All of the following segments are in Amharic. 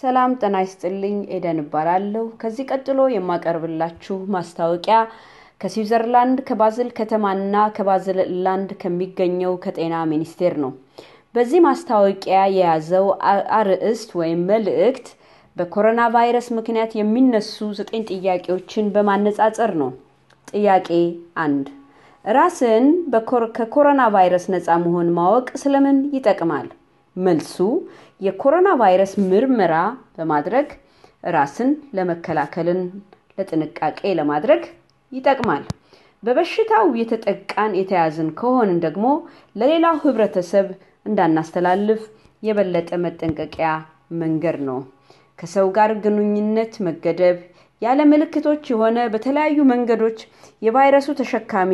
ሰላም ጤና ይስጥልኝ ኤደን እባላለሁ ከዚህ ቀጥሎ የማቀርብላችሁ ማስታወቂያ ከስዊዘርላንድ ከባዝል ከተማና ከባዝልላንድ ከሚገኘው ከጤና ሚኒስቴር ነው በዚህ ማስታወቂያ የያዘው አርዕስት ወይም መልእክት በኮሮና ቫይረስ ምክንያት የሚነሱ 9 ጥያቄዎችን በማነጻጸር ነው ጥያቄ 1 ራስን ከኮሮና ቫይረስ ነፃ መሆን ማወቅ ስለምን ይጠቅማል መልሱ የኮሮና ቫይረስ ምርመራ በማድረግ ራስን ለመከላከልን ለጥንቃቄ ለማድረግ ይጠቅማል በበሽታው የተያዝን ከሆነን ደግሞ ለሌላው ህብረተሰብ እንዳናስተላልፍ የበለጠ መጠንቀቂያ መንገድ ነው ከሰው ጋር ግንኙነት መገደብ ያለ ምልክቶች የሆነ በተለያዩ መንገዶች የቫይረሱ ተሸካሚ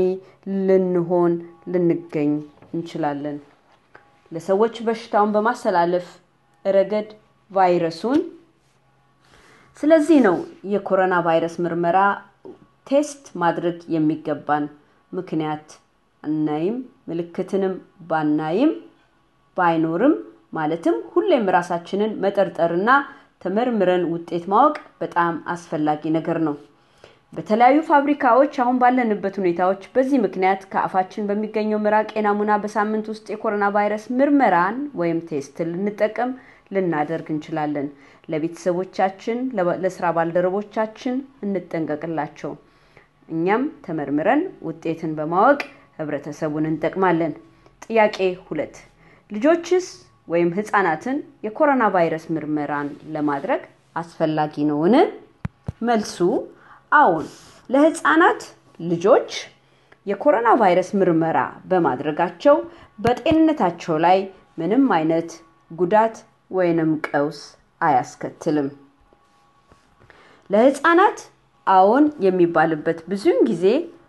ልንገኝ እንችላለን ለሰዎች በሽታውን በማስተላለፍ ረገድ ቫይረሱን ስለዚህ ነው የኮሮና ቫይረስ ምርመራ ቴስት ማድረግ የሚገባን ምክንያት እናይም ምልክትንም ባናይም ባይኖርም ማለትም ሁሌም ራሳችንን መጠርጠርና ተመርምረን ውጤት ማወቅ በጣም አስፈላጊ ነገር ነው በተለያዩ ፋብሪካዎች አሁን ባለንበት ሁኔታዎች በዚህ ምክንያት ከአፋችን በሚገኘው ምራቅ የናሙና በሳምንት ውስጥ የኮሮና ቫይረስ ምርመራን ወይም ቴስት ልናደርግ እንችላለን ለቤተሰቦቻችን ለስራ ባልደረቦቻችን እንጠንቀቅላቸው እኛም ተመርምረን ውጤትን በማወቅ ህብረተሰቡን እንጠቅማለን ጥያቄ 2 ልጆችስ ወይም ህፃናትን የኮሮና ቫይረስ ምርመራን ለማድረግ አስፈላጊ ነውን መልሱ አዎን ለህፃናት ልጆች የኮሮና ቫይረስ ምርመራ በማድረጋቸው በጤንነታቸው ላይ ምንም አይነት ጉዳት ወይንም ቀውስ አያስከትልም ለህፃናት አዎን የሚባልበት ብዙን ጊዜ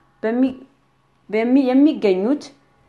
የሚገኙት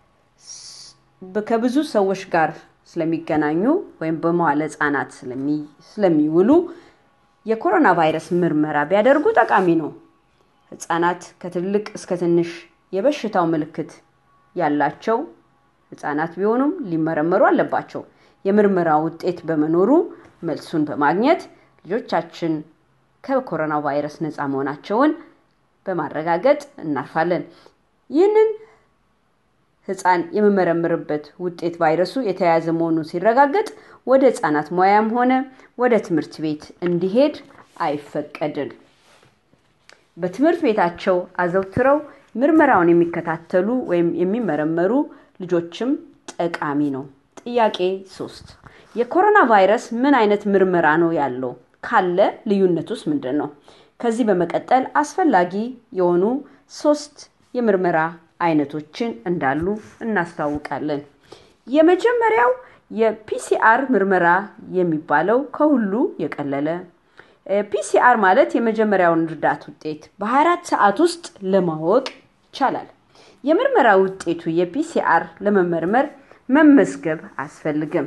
ከብዙ ሰዎች ጋር ስለሚገናኙ ወይም በመዋለ ህፃናት ስለሚውሉ የኮሮና ቫይረስ ምርመራ ቢያደርጉ ጠቃሚ ነው ህፃናት ከትልቅ እስከ ትንሽ የበሽታው ምልክት ያላቸው ህፃናት ቢሆኑም ሊመረመሩ አለባቸው የምርመራው ውጤት በመኖሩ መልሱን በማግኘት ልጆቻችን ከኮሮና ቫይረስ ነፃ መሆናቸውን በማረጋገጥ እናርፋለን ይህንን ህፃን የመመረምርበት ውጤት ቫይረሱ የተያዘ መሆኑን ሲረጋገጥ ወደ ህፃናት ሞያም ሆነ ወደ ትምህርት ቤት እንዲሄድ አይፈቀድም በትምህርት ቤታቸው አዘውትረው ምርመራውን የሚከታተሉ ወይም የሚመረመሩ ልጆችም ጠቃሚ ነው ጥያቄ 3 የኮሮና ቫይረስ ምን አይነት ምርመራ ነው ያለው ካለ ልዩነቱስ ምንድነው ከዚህ በመቀጠል አስፈላጊ የሆኑ 3 የምርመራ አይነቶችን እንዳሉ እናስተዋውቃለን የመጀመሪያው የፒሲአር ምርመራ የሚባለው ከሁሉ የቀለለ ፒሲአር ማለት የመጀመሪያውን እርዳታ ውጤት በ24 ሰዓት ውስጥ ለማወቅ ይቻላል የምርመራ ውጤቱ የፒሲአር ለመመርመር መመዝገብ አስፈልግም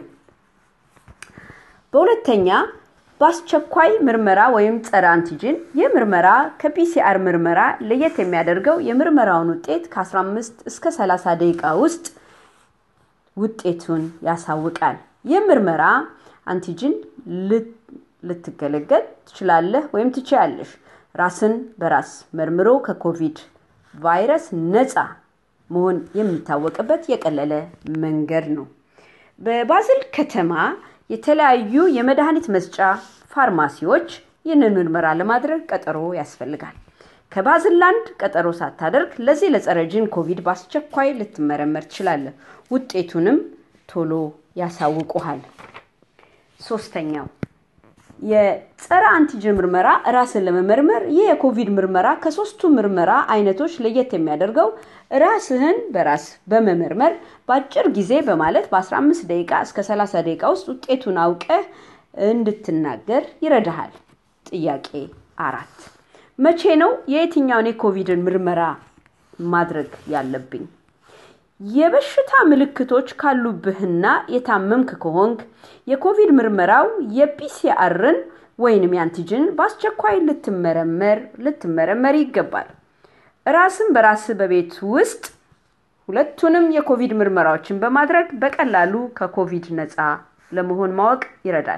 በሁለተኛ በአስቸኳይ ምርመራ ወይም ጸረ አንቲጂን የምርመራ ከፒሲአር ምርመራ ለየት የሚያደርገው የምርመራውን ውጤት ከ15 እስከ 30 ደቂቃ ውስጥ ውጤቱን ያሳውቃል የምርመራ አንቲጂን ልትገለገል ትችላለህ ወይም ትችያለሽ ራስን በራስ መርምሮ ከኮቪድ ቫይረስ ነፃ መሆን የሚታወቅበት የቀለለ መንገድ ነው በባዝል ከተማ የተለያዩ የመድኃኒት መስጫ ፋርማሲዎች ይህንን ምርመራ ለማድረግ ቀጠሮ ያስፈልጋል ከባዝላንድ ቀጠሮ ሳታደርግ ለዚህ ለጸረጂን ኮቪድ በአስቸኳይ ልትመረመር ትችላለህ ውጤቱንም ቶሎ ያሳውቁሃል ሶስተኛው የጸረ አንቲጂን ምርመራ ራስን ለመመርመር የኮቪድ ምርመራ ከሶስቱ ምርመራ አይነቶች ለየት የሚያደርገው ራስህን በራስ በመመርመር በአጭር ጊዜ በማለት በ15 ደቂቃ እስከ 30 ደቂቃ ውስጥ ውጤቱን አውቀህ እንድትናገር ይረዳሃል ጥያቄ 4 መቼ ነው የትኛውን የኮቪድን ምርመራ ማድረግ ያለብኝ የበሽታ ምልክቶች ካሉብህና የታመምክ ከሆንክ የኮቪድ ምርመራው የፒሲአርን ወይንም የአንቲጂን በአስቸኳይ ልትመረመር ይገባል ራስን በራስ በቤት ውስጥ ሁለቱንም የኮቪድ ምርመራዎችን በማድረግ በቀላሉ ከኮቪድ ነፃ ለመሆን ማወቅ ይረዳል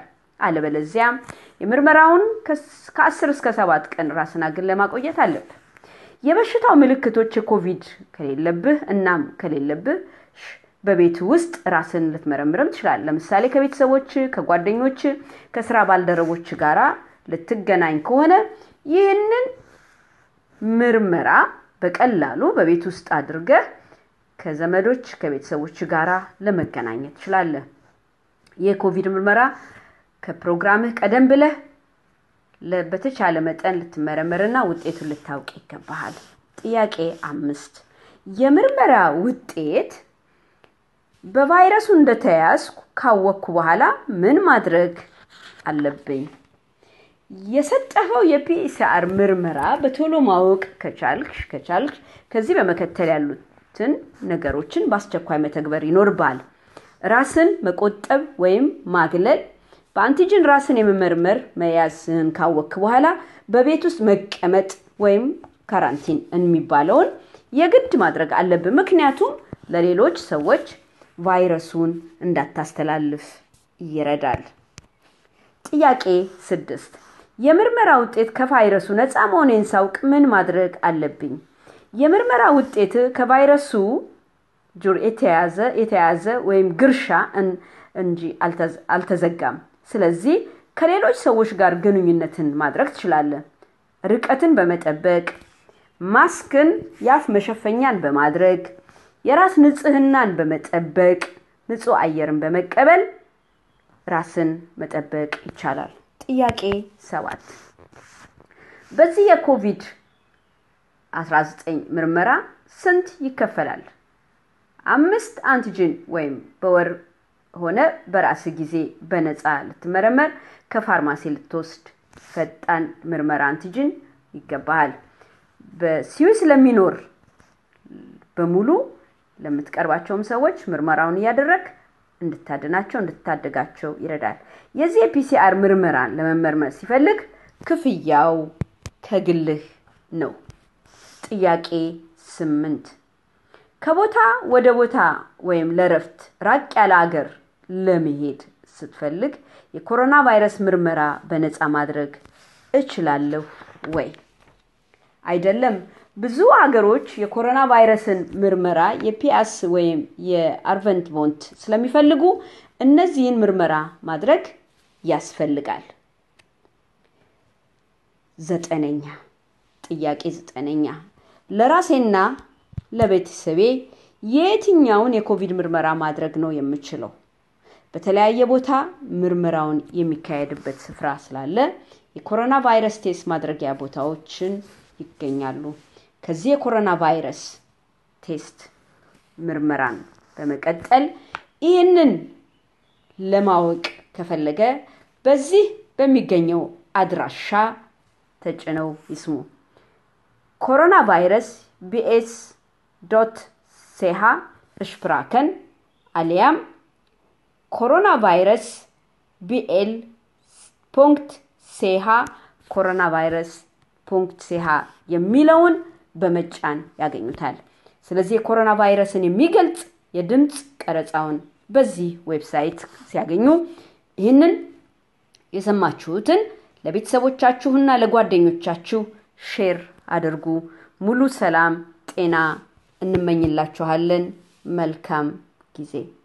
አለበለዚያ የምርመራውን ከ10 እስከ 7 ቀን ራስን አግል ለማቆየት አለብህ። የበሽታው ምልክቶች የኮቪድ ከሌለብህ እናም ከሌለብህ በቤት ውስጥ ራስን ልትመረምርም ትችላለህ። ለምሳሌ ከቤተሰቦች፣ ከጓደኞች፣ ከስራ ባልደረቦች ጋራ ልትገናኝ ከሆነ ይህንን ምርመራ በቀላሉ በቤት ውስጥ አድርገህ ከዘመዶች ከቤተሰቦች ጋራ ለመገናኘት ትችላለህ። የኮቪድ ምርመራ ከፕሮግራምህ ቀደም ብለህ በተቻለ መጠን ልትመረመርና ውጤቱን ልታውቅ ይገባሃል። ጥያቄ 5 የምርመራ ውጤት በቫይረሱ እንደተያዝኩ ካወቅኩ በኋላ ምን ማድረግ አለብኝ? የሰጠኸው የፒሲአር ምርመራ በቶሎ ማወቅ ከቻልክ ከዚህ በመከተል ያሉትን ነገሮችን በአስቸኳይ መተግበር ይኖርባል። ራስን መቆጠብ ወይም ማግለል፣ በአንቲጅን ራስን የመመርመር መያዝን ካወቅክ በኋላ በቤት ውስጥ መቀመጥ ወይም ካራንቲን የሚባለውን የግድ ማድረግ አለብህ። ምክንያቱም ለሌሎች ሰዎች ቫይረሱን እንዳታስተላልፍ ይረዳል። ጥያቄ 6 የምርመራ ውጤት ከቫይረሱ ነፃ መሆኔን ሳውቅ ምን ማድረግ አለብኝ? የምርመራ ውጤት ከቫይረሱ ጁር የተያዘ ወይም ግርሻ እንጂ አልተዘጋም። ስለዚህ ከሌሎች ሰዎች ጋር ግንኙነትን ማድረግ ትችላለህ። ርቀትን በመጠበቅ፣ ማስክን ያፍ መሸፈኛን በማድረግ፣ የራስ ንጽህናን በመጠበቅ፣ ንጹህ አየርን በመቀበል ራስን መጠበቅ ይቻላል። ጥያቄ 7 በዚህ የኮቪድ-19 ምርመራ ስንት ይከፈላል? 5 አንቲጅን ወይም በወር ሆነ በራስ ጊዜ በነፃ ልትመረመር ከፋርማሲ ልትወስድ ፈጣን ምርመራ አንቲጅን ይገባሃል። በስዊስ ለሚኖር በሙሉ ለምትቀርባቸውም ሰዎች ምርመራውን ያደረክ እንድታድናቸው እንድታደጋቸው ይረዳል። የዚህ የፒሲአር ምርመራን ለመመርመር ሲፈልግ ክፍያው ከግልህ ነው። ጥያቄ 8 ከቦታ ወደ ቦታ ወይም ለረፍት ራቅ ያለ ሀገር ለመሄድ ስትፈልግ የኮሮና ቫይረስ ምርመራ በነፃ ማድረግ እችላለሁ ወይ? አይደለም። ብዙ ሀገሮች የኮሮና ቫይረስን ምርመራ የፒአስ ወይም የአርቨንትቮንት ስለሚፈልጉ እነዚህን ምርመራ ማድረግ ያስፈልጋል። 9ኛ ጥያቄ 9ኛ ለራሴና ለቤተሰቤ የትኛውን የኮቪድ ምርመራ ማድረግ ነው የምችለው? በተለያየ ቦታ ምርመራውን የሚካሄድበት ስፍራ ስላለ የኮሮና ቫይረስ ቴስት ማድረጊያ ቦታዎችን ይገኛሉ። ከዚህ የኮሮና ቫይረስ ቴስት ምርመራን በመቀጠል ይህንን ለማወቅ ከፈለገ በዚህ በሚገኘው አድራሻ ተጭነው ይስሙ። coronavirus bs.ch እሽፕራከን አሊያም coronavirus bl.ch coronavirus.ch የሚለውን በመጫን ያገኙታል። ስለዚህ የኮሮና ቫይረስን የሚገልጽ የድምጽ ቀረጻውን በዚህ ዌብሳይት ሲያገኙ ይህንን የሰማችሁትን ለቤተሰቦቻችሁና ለጓደኞቻችሁ ሼር አድርጉ። ሙሉ ሰላም ጤና እንመኝላችኋለን። መልካም ጊዜ